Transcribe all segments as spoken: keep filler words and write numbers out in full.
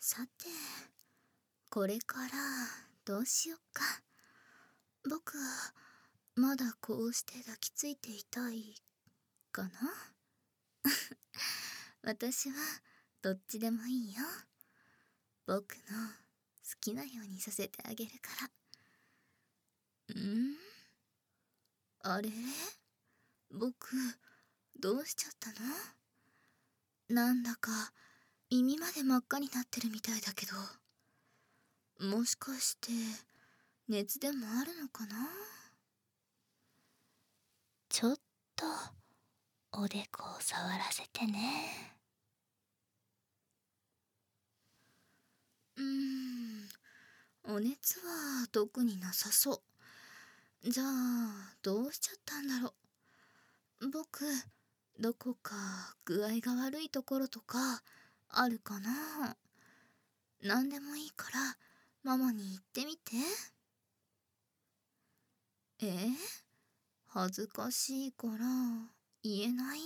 さて、これからどうしよっか。僕はまだこうして抱きついていたいかな。私はどっちでもいいよ。僕の好きなようにさせてあげるから。んあれ、僕どうしちゃったの？なんだか耳まで真っ赤になってるみたいだけど、もしかして熱でもあるのかな？ちょっとおでこを触らせてね。うーん、お熱は特になさそう。じゃあどうしちゃったんだろう。僕どこか具合が悪いところとかあるかな？なんでもいいからママに言ってみて。えー、恥ずかしいから言えない？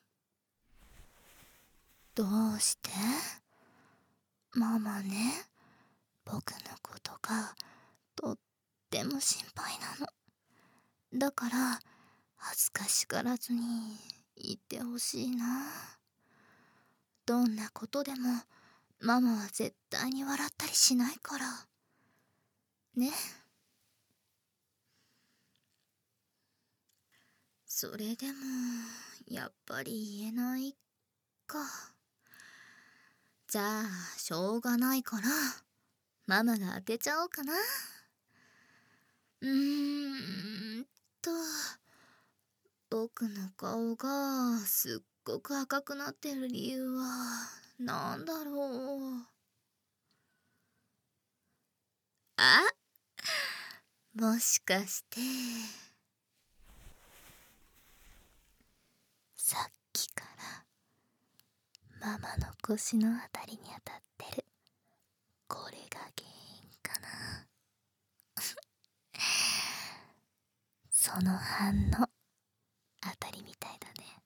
どうして？ママね、僕のことがとっても心配なの。だから恥ずかしがらずに言ってほしいな。どんなことでもママは絶対に笑ったりしないからね。それでもやっぱり言えないか。じゃあしょうがないからママが当てちゃおうかな。うーんと僕の顔がすっごく赤くなってる理由はなんだろう。あ、もしかしてさっきからママの腰のあたりに当たってるこれが原因かな。その反応あたりみたいだね。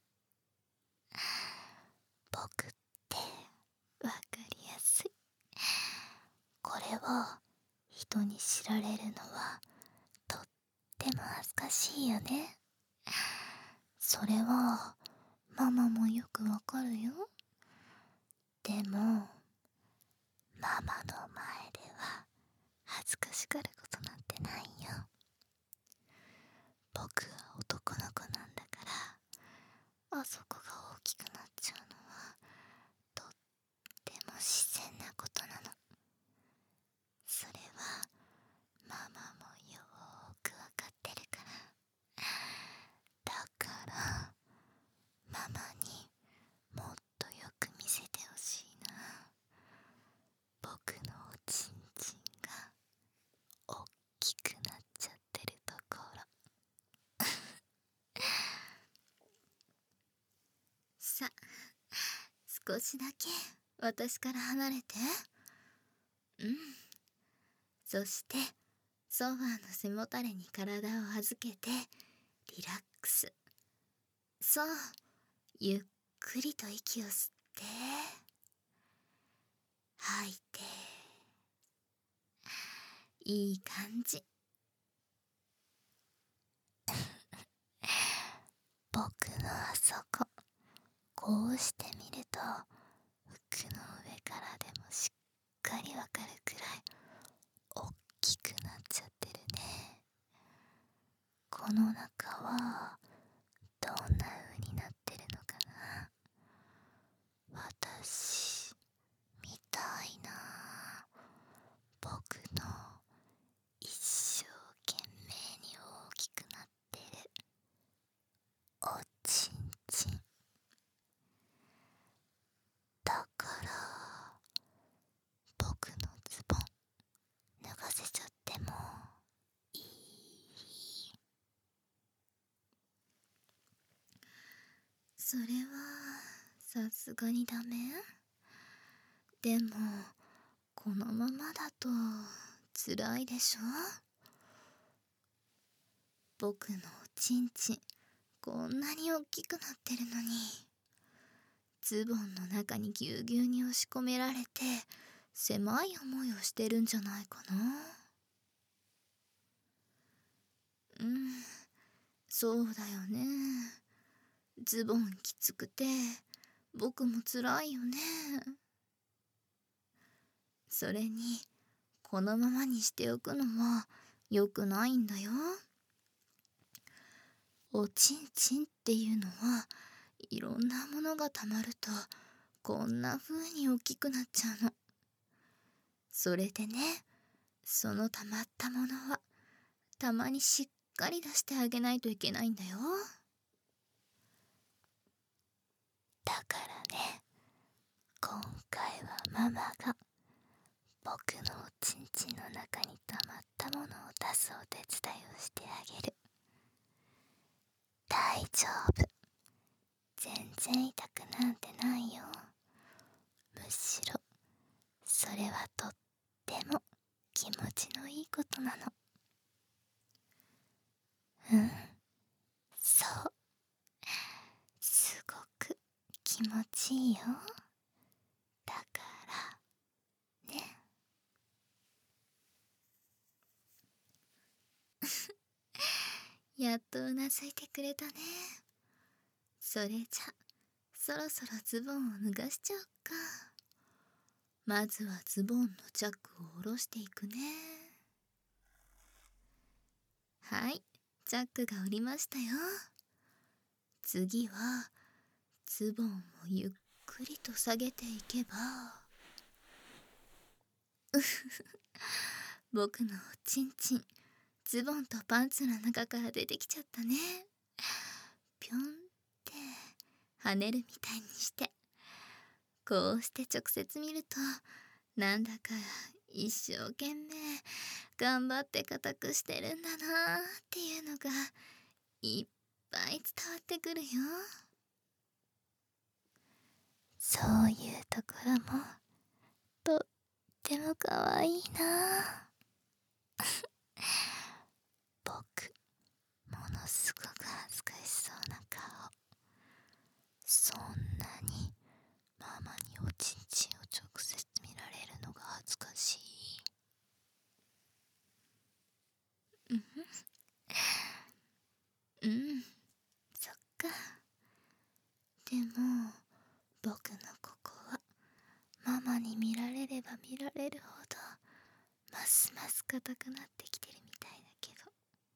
僕ってわかりやすい。これを人に知られるのはとっても恥ずかしいよね。それはママもよくわかるよ。でもママの前では恥ずかしがることなんてないよ。僕は男の子なんだから、あそこが大きくなっちゃうのはとっても自然なことなの。それはママもよーくわかってるから。だからママにもっとよく見せてほしいな。僕のおちんちんがおっきくなっちゃってるところ。さ、少しだけ私から離れて。うん。そしてソファーの背もたれに体を預けてリラックス。そう、ゆっくりと息を吸って吐いて、いい感じ。僕のあそこ、こうしてみると服の上からでもしっかりわかるくらいおっきくなっちゃってるね。この中はどんな風になってるのかな。私みたいな。僕の一生懸命に大きくなってるおちんちんだから、僕のズボン脱がせちゃってもいい？それはさすがにダメ？でもこのままだと辛いでしょ。僕のおちんちんこんなに大きくなってるのに、ズボンの中にぎゅうぎゅうに押し込められて狭い思いをしてるんじゃないかな。うん、そうだよね。ズボンきつくて僕もつらいよね。それにこのままにしておくのは良くないんだよ。おちんちんっていうのはいろんなものがたまるとこんな風に大きくなっちゃうの。それでね、そのたまったものはたまにしっかり出してあげないといけないんだよ。 だからね、今回はママが僕のおちんちんの中に溜まったものを出すお手伝いをしてあげる。大丈夫、全然痛くなんてないよ。むしろそれはとっても気持ちのいいことなの。うん、そう、すごく気持ちいいよ。だからね。 やっとうなずいてくれたね。それじゃそろそろズボンを脱がしちゃおっか。まずはズボンのチャックを下ろしていくね。はい、チャックが下りましたよ。次はズボンをゆっくりと下げていけば、うふふ、僕のおちんちんズボンとパンツの中から出てきちゃったね。ぴょんって跳ねるみたいにして、こうして直接見るとなんだか一生懸命頑張って固くしてるんだなーっていうのがいっぱい伝わってくるよ。 そういうところもとってもかわいいな。僕、ものすごく恥ずかしそうな顔。そんなにママにおちんちんを直接見られるのが恥ずかしい。 うん、そっか。でも僕のここはママに見られれば見られるほどますます硬くなってきてるみたいだけど、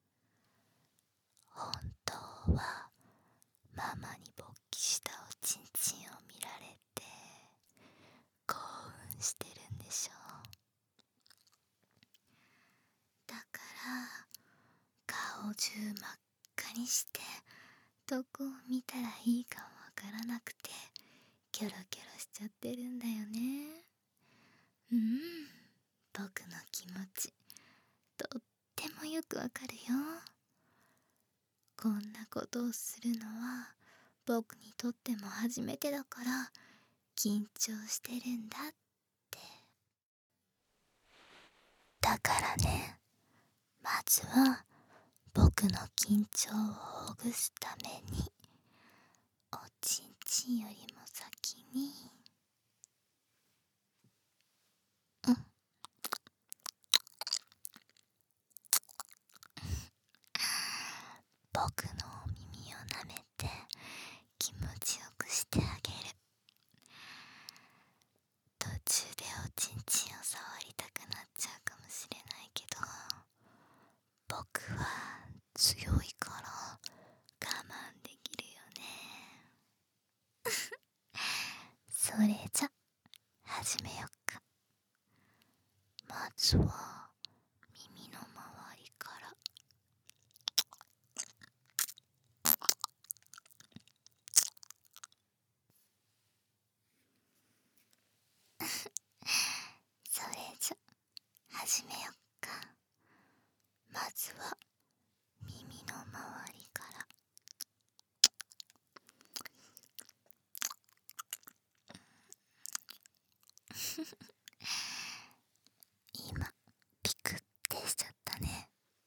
本当はママに勃起したおちんちんを見られて興奮してるんでしょう。 だから顔中真っ赤にしてどこを見たらいいかわからなくてキョロキョロしちゃってるんだよね。うん、僕の気持ちとってもよくわかるよ。こんなことをするのは僕にとっても初めてだから緊張してるんだって。 だからね、まずは僕の緊張をほぐすためにおちんちんよりも先に、うん僕のお耳を舐めて気持ちよくしてあげる。途中でおちんちんを触りたくなっちゃうかもしれないけど、僕は強いから我慢できるよね。それじゃ始めよっか。まずは耳の周りから。それじゃ始めよっか。まずは耳の周りから。今ピクってしちゃったね。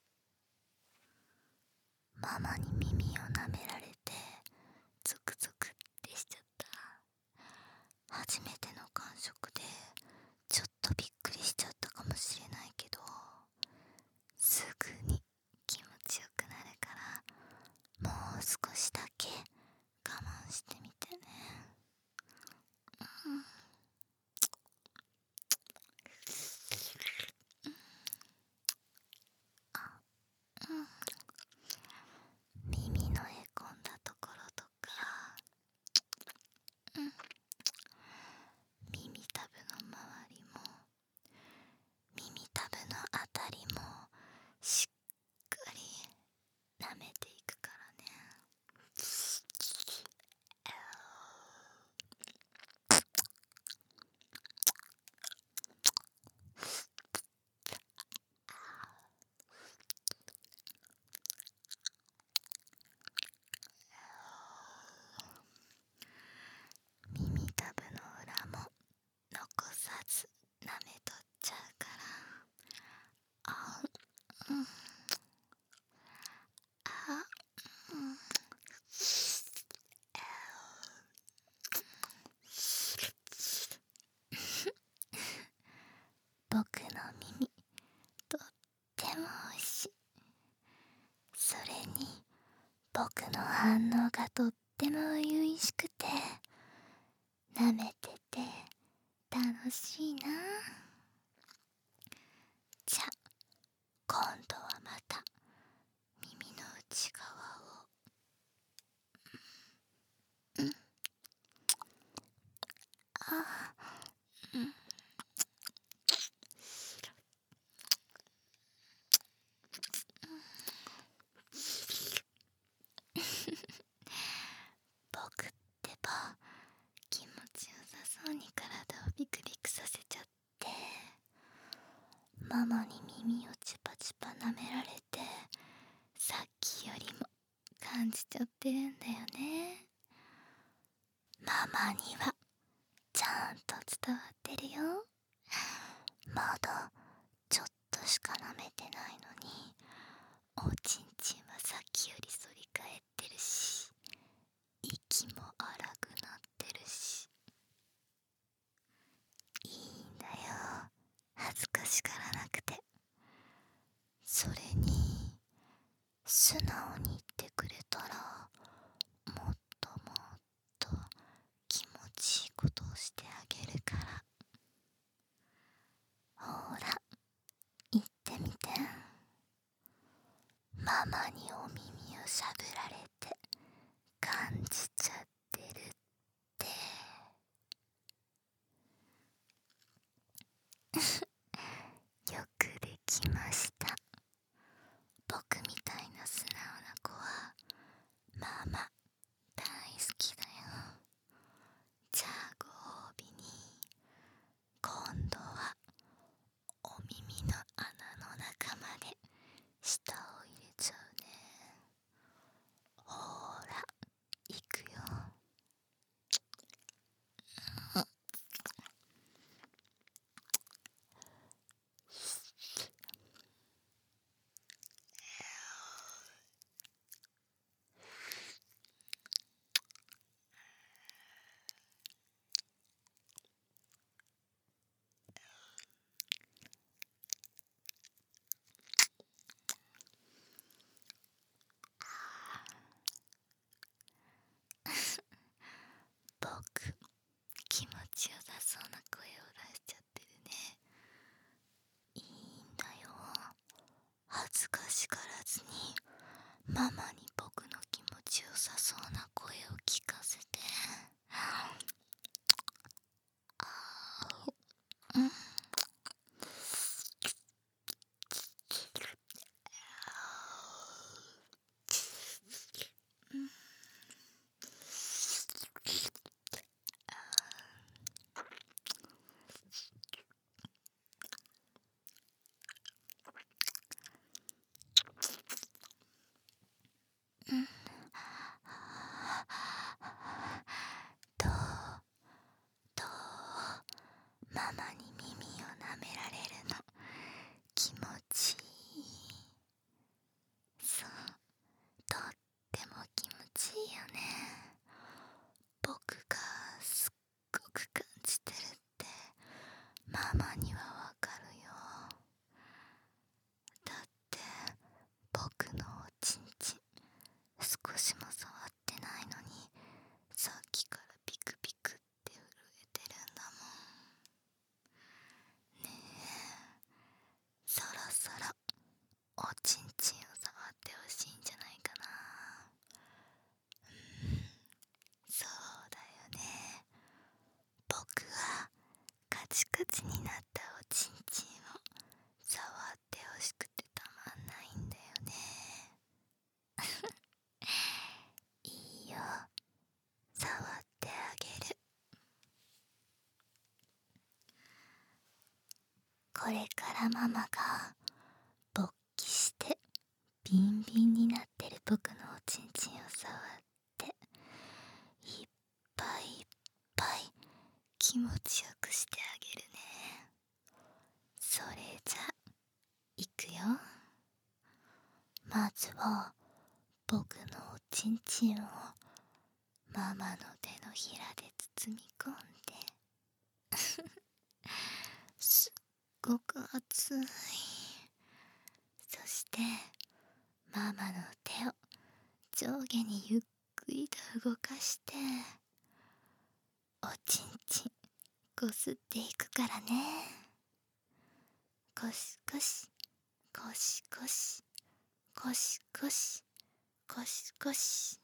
ママに耳を舐められてゾクゾクってしちゃった。初めての感触でちょっとしれないけど、すぐに気持ちよくなるから、もう少しだけ我慢してみてね。うんうん耳のへこんだところとか、うん耳たぶの周りも耳たぶのあたりもしっかり舐めていくからね。耳たぶの裏も残さず舐めとっちゃうから、あうんあうん僕の耳とっても美味しい。それに僕の反応がとっても初々しくて、舐めてて楽しいな。じゃあ今度はまた耳の内側をうんあうん僕ってば気持ちよさそうに体をビクビクさせちゃって、ママに耳をチュパチュパ舐められて、さっきよりも感じちゃってるんだよね。ママにはちゃんと伝わってるよ。まだちょっとしか舐めてないのに、おちんちんはさっきより反り返ってるし、息も荒くなってるし、いいんだよ、恥ずかしがらなくて。それに素直に言ってくれたら、もっともっと気持ちいいことをしてあげるから。ほら言ってみて。ママにお耳をしゃぶられて感じちゃってるって。よくできました。僕みたいな素直な子はママ大好きだよ。じゃあご褒美に、今度はお耳の穴の中まで舌を入れちゃうね。ほーらいくよ。僕気持ちよさそうな声を出しちゃってるね。いいんだよ、恥ずかしがらずにママに僕の気持ちよさそうな声を聞かせて。うんチカチになったおちんちんを触ってほしくてたまんないんだよね。いいよ、触ってあげる。これからママが勃起してビンビンになってる僕のおちんちんを触っていっぱいいっぱい気持ちよくしてあげるね。それじゃいくよ。まずは僕のおちんちんをママの手のひらで包み込んですっごく熱い。そしてママの手を上下にゆっくりと動かしておちんちんこすっていくからね。ゴシゴシゴシゴシゴシゴシゴシゴシ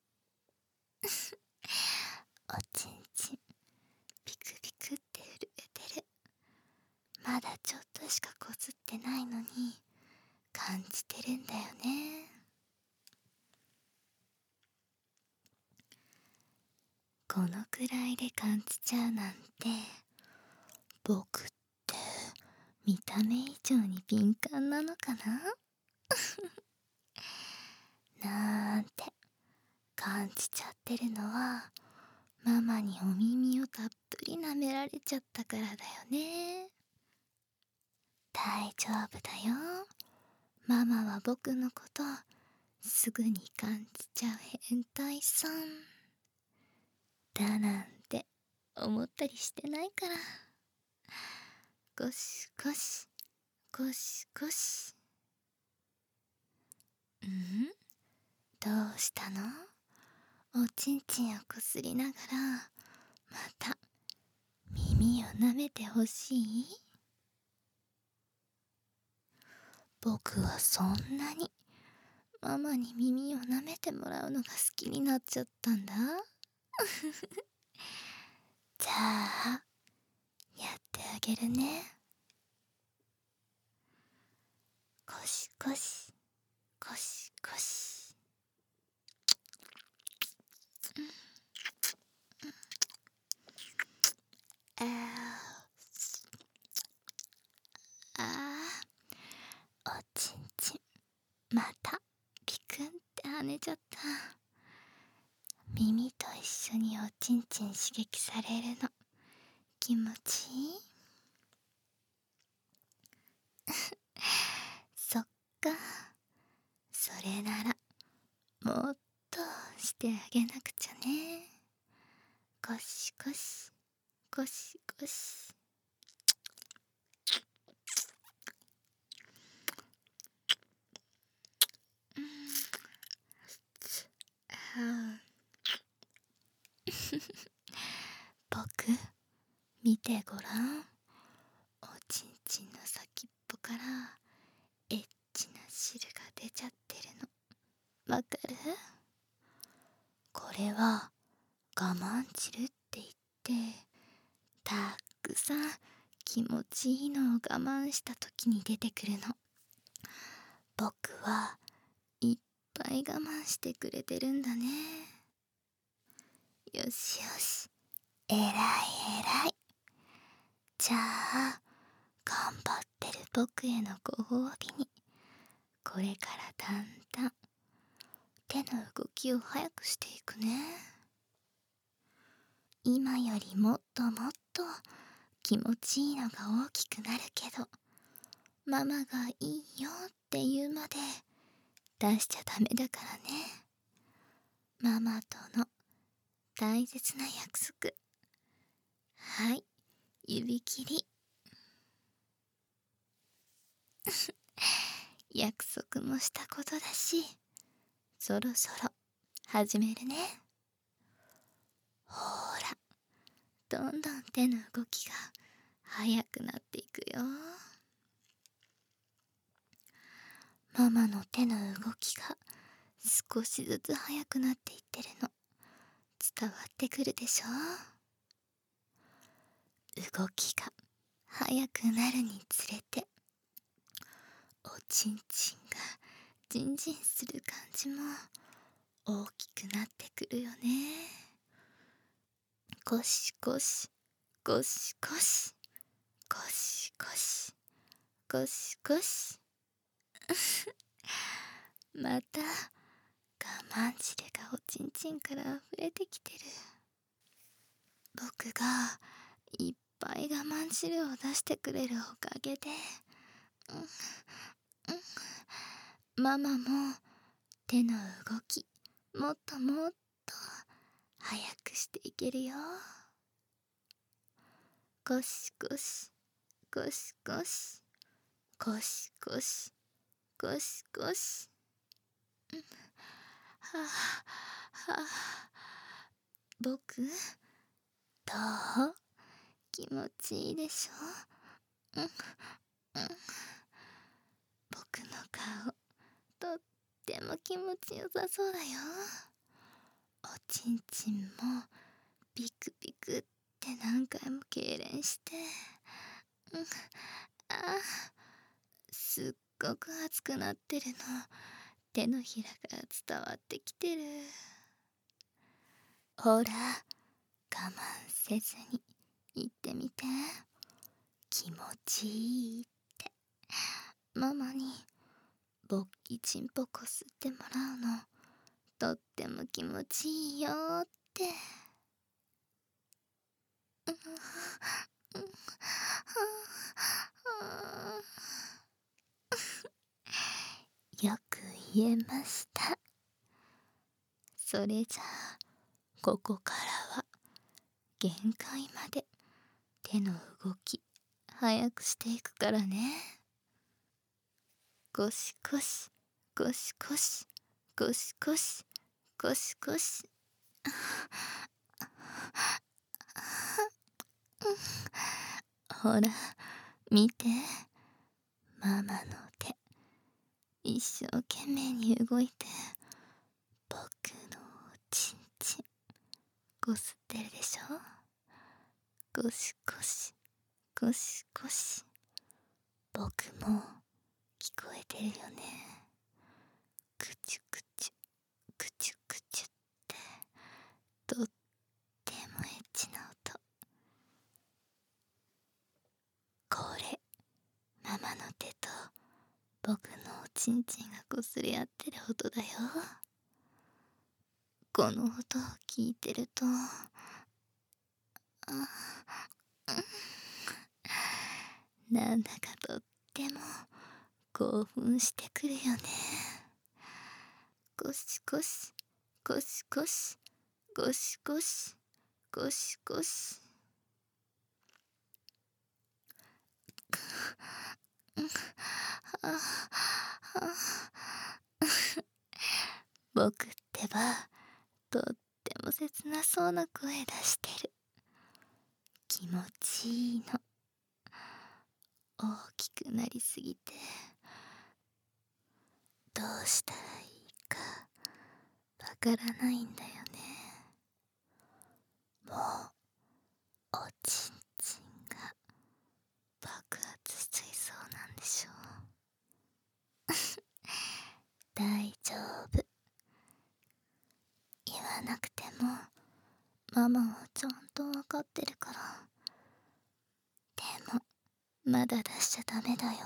おちんちんピクピクって震えてる。まだちょっとしかこすってないのに感じてるんだよね。このくらいで感じちゃうなんて、僕って見た目以上に敏感なのかななんて感じちゃってるのはママにお耳をたっぷり舐められちゃったからだよね。大丈夫だよ。ママは僕のことすぐに感じちゃう変態さんだなんて思ったりしてないから。ゴシゴシゴシゴシ。ん？どうしたの？おちんちんをこすりながらまた耳を舐めてほしい？僕はそんなにママに耳を舐めてもらうのが好きになっちゃったんだ。じゃあやってあげるね。ゴシゴシゴシゴシ。あーあー、おちんちんまたピクンって跳ねちゃった。耳と一緒におちんちん刺激されるの気持ちいい？そっか、それならもっとしてあげなくちゃね。ゴシゴシゴシゴシ。僕見てごらん。おちんちんの先っぽからエッチな汁が出ちゃってるのわかる？これは我慢汁って言ってたくさん気持ちいいのを我慢した時に出てくるの。僕はいっぱい我慢してくれてるんだね。よしよし、えらいえらい。じゃあ頑張ってる僕へのご褒美にこれからだんだん手の動きを速くしていくね。今よりもっともっと気持ちいいのが大きくなるけど、ママがいいよって言うまで出しちゃダメだからね。ママとの大切な約束。はい、指切り。約束もしたことだし、そろそろ始めるね。ほーら、どんどん手の動きが速くなっていくよ。ママの手の動きが少しずつ速くなっていってるの伝わってくるでしょ。 動きが速くなるにつれておちんちんがジンジンする感じも大きくなってくるよね。ゴシゴシゴシゴシゴシゴシゴシゴシまた我慢汁がおちんちんから溢れてきてる。僕がいっぱい我慢汁を出してくれるおかげで、うんうん、ママも手の動きもっともっと早くしていけるよ。ゴシゴシゴシゴシゴシゴシゴシゴシ、うん、はあはあ、僕どう？気持ちいいでしょ？うんうん、僕の顔とっても気持ちよさそうだよ。おちんちんもビクビクって何回も痙攣して、うん、ああ、すっごく熱くなってるの手のひらが伝わってきてる。ほら、我慢せずに言ってみて。気持ちいいってママに勃起チンポこすってもらうのとっても気持ちいいよって。よく言えました。それじゃあここからは限界まで手の動き早くしていくからね。ゴシゴシゴシゴシゴシゴシゴシゴシ、ほら見て、ママの手一生懸命に動いて僕のおちんちんこすってるでしょ。ゴシゴシゴシゴシ、僕も聞こえてるよね。クチュクチュクチュクチュってとってもエッチな音。これママの手と僕のおちんちんがこすり合ってる音だよ。この音を聞いてると、あ、うん、なんだかとっても興奮してくるよね。ゴシゴシゴシゴシゴシゴシゴシゴシ、僕ってばとっても切なそうな声出してる。気持ちいいの。大きくなりすぎてどうしたらいいかわからないんだよね。もうおちんちんが爆発しちゃいそうなんでしょう。大丈夫、言わなくてもママはちゃんとわかってるから。でもまだ出しちゃダメだよ。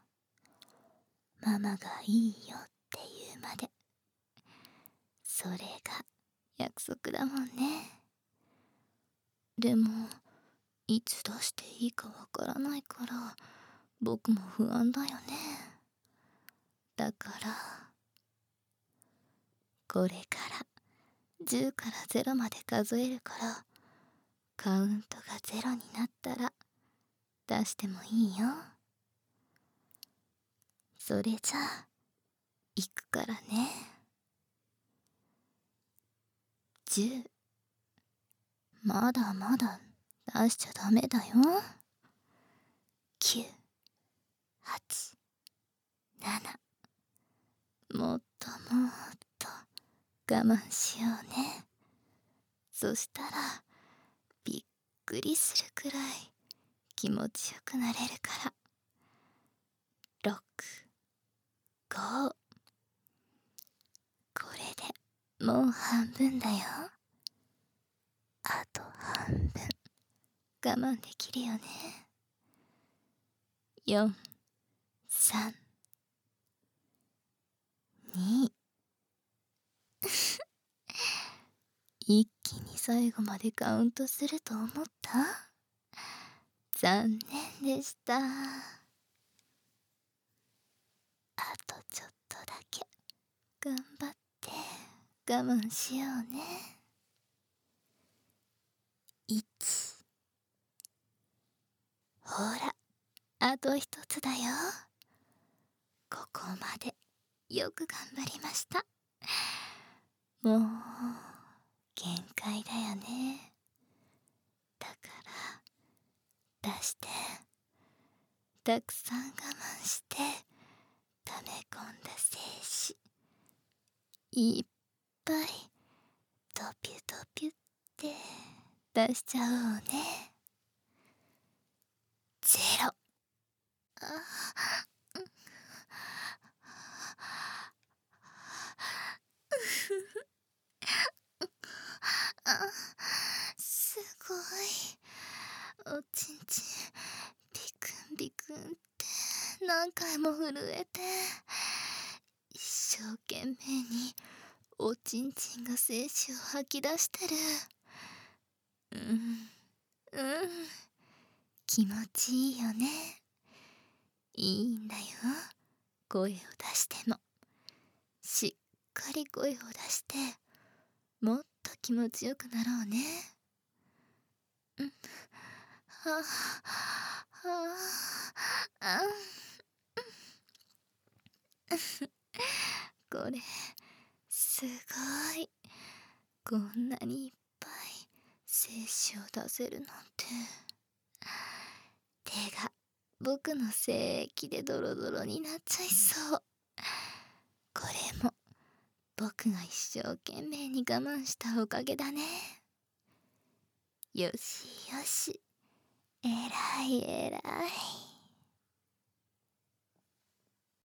ママがいいよって言うまで。それが約束だもんね。でもいつ出していいかわからないから僕も不安だよね。だからこれからじゅうからゼロまで数えるから、カウントがゼロになったら出してもいいよ。それじゃあ行くからね。じゅう、まだまだ出しちゃダメだよ。きゅう、はち、なな、もっともっと我慢しようね。そしたらびっくりするくらい気持ちよくなれるから。ろく、ご、これでもう半分だよ。あと半分我慢できるよね。よん、さん、に一気に最後までカウントすると思った？残念でした。あとちょっとだけ頑張って我慢しようね。いち、ほら、あと一つだよ。ここまでよく頑張りました。もう限界だよね。だから出して、たくさん我慢して溜め込んだ精子いっぱいドピュドピュって出しちゃおうね。ゼロ。ああ、すごい。おちんちんビクンビクンって何回も震えて、一生懸命におちんちんが精子を吐き出してる。うんうん気持ちいいよね。いいんだよ、声を出しても。しっかり声を出してもっと気持ちよくなろうね。うんはあはああこれすごい。こんなにいっぱい精子を出せるなんて。手が僕の精液でドロドロになっちゃいそう。これも僕が一生懸命に我慢したおかげだね。よしよし、えらいえらい。